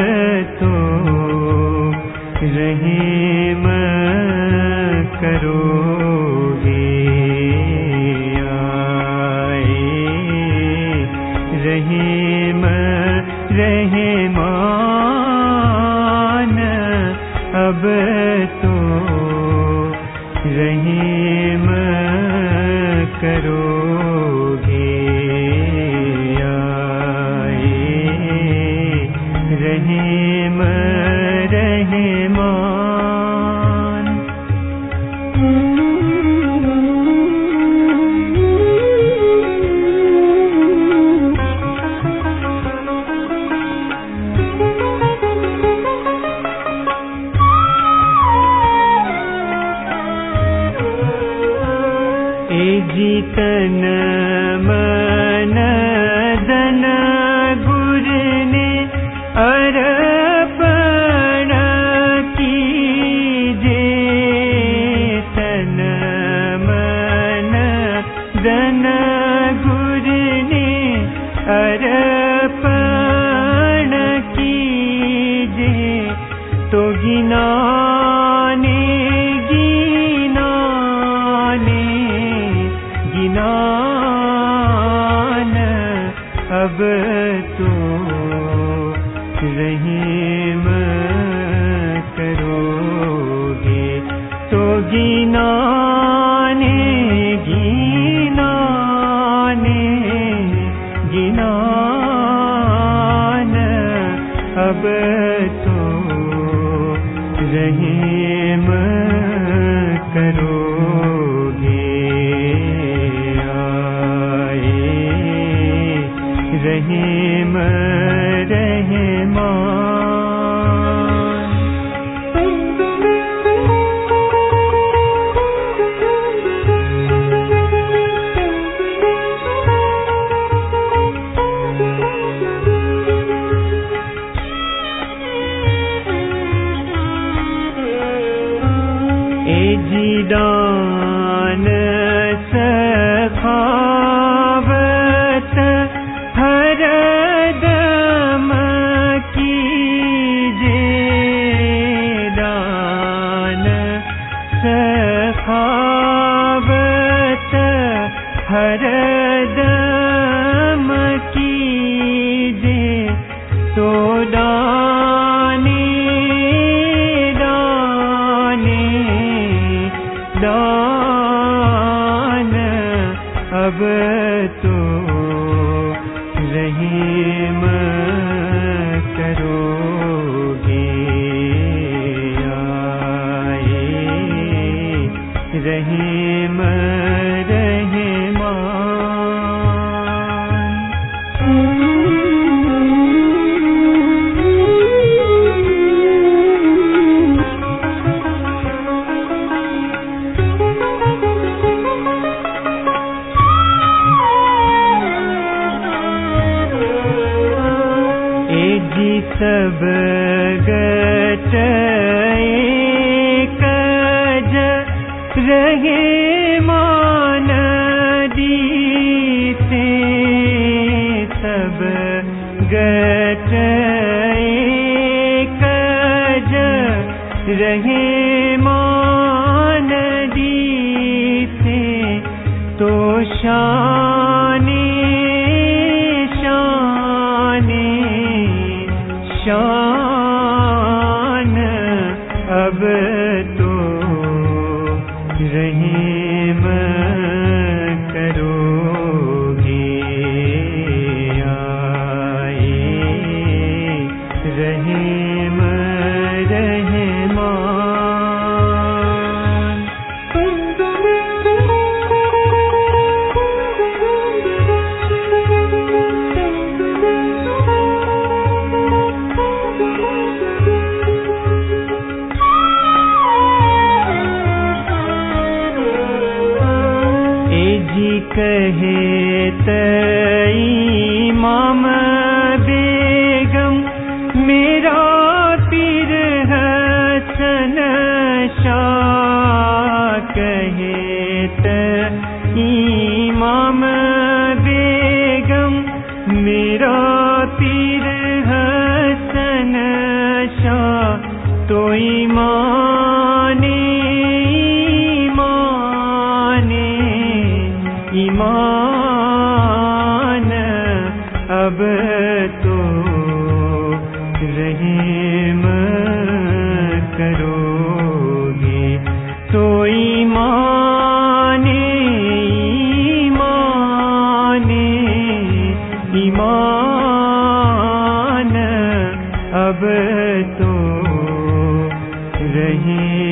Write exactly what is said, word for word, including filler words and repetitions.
तो रहीम करोगे आए रहीम रहमान अब तो रहीम करोगे आए रहीम रहमान। ए जीतन मन दन गुरने अर्पण कीजे तन मन दन गुरने अर्पण कीजे तो गिनाने गिनाने गिनान अब तो रहीम करोगे तो गिनाने गिनाने गिनान अब तो रहीम करोगे आए रहीम रहमान। ए जीदान सखावत हर दम कीजे दान सखावत हर दम कीजे तो दाने दाने दान अब तो रहीम करोगे आए रहीम रहमान। जी सब गट एक रहे मान दीते सब गट एक रहे मान दीते तो शाने शाने शान अब तो रहीम करोगे आए रहीम रहमान। जी कहे तई माम बेगम मेरा पीर हसन शाह कहे तई माम बेगम मेरा पीर हसन तो ईमाने ईमाने ईमान अब तो रहम करोगे। तो ईमाने ईमाने ईमान अब तो रहे